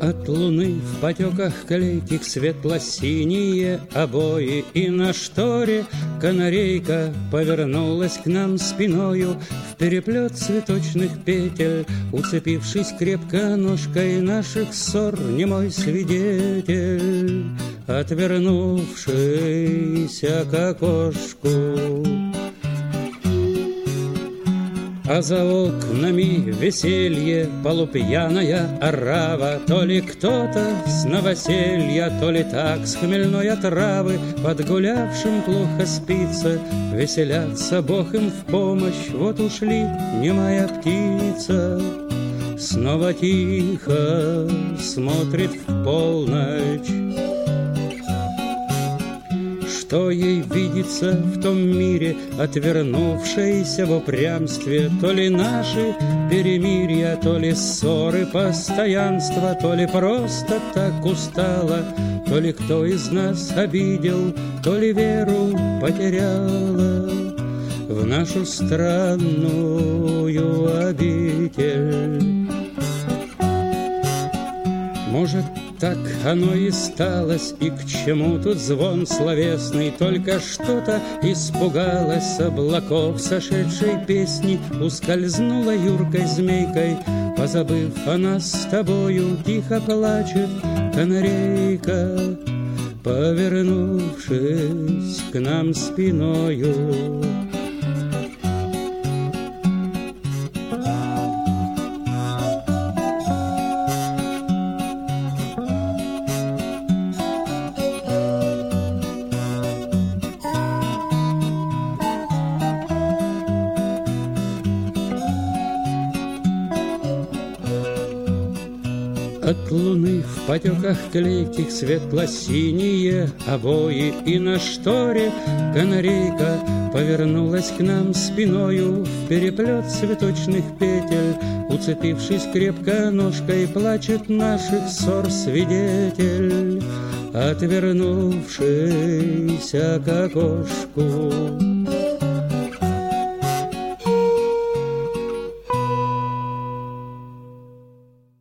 От луны в потеках клейких светло-синие обои, и на шторе канарейка повернулась к нам спиною в переплет цветочных петель, уцепившись крепко ножкой наших ссор, немой свидетель, отвернувшийся к окошку. А за окнами веселье, полупьяная орава, то ли кто-то с новоселья, то ли так с хмельной отравы подгулявшим плохо спится, веселятся, Бог им в помощь. Вот ушли немая птица, снова тихо смотрит в полночь. Что ей видится в том мире, отвернувшейся в упрямстве? То ли наши перемирия, то ли ссоры постоянства, то ли просто так устала, то ли кто из нас обидел, то ли веру потеряла в нашу странную обитель. Может, так оно и сталось, и к чему тут звон словесный? Только что-то испугалась облаков сошедшей песни, ускользнула юркой змейкой, позабыв о нас с тобою. Тихо плачет канарейка, повернувшись к нам спиною. От луны в потеках клейких светло-синие обои, и на шторе канарейка повернулась к нам спиною в переплет цветочных петель, уцепившись крепко ножкой, плачет наших ссор свидетель, отвернувшийся к окошку.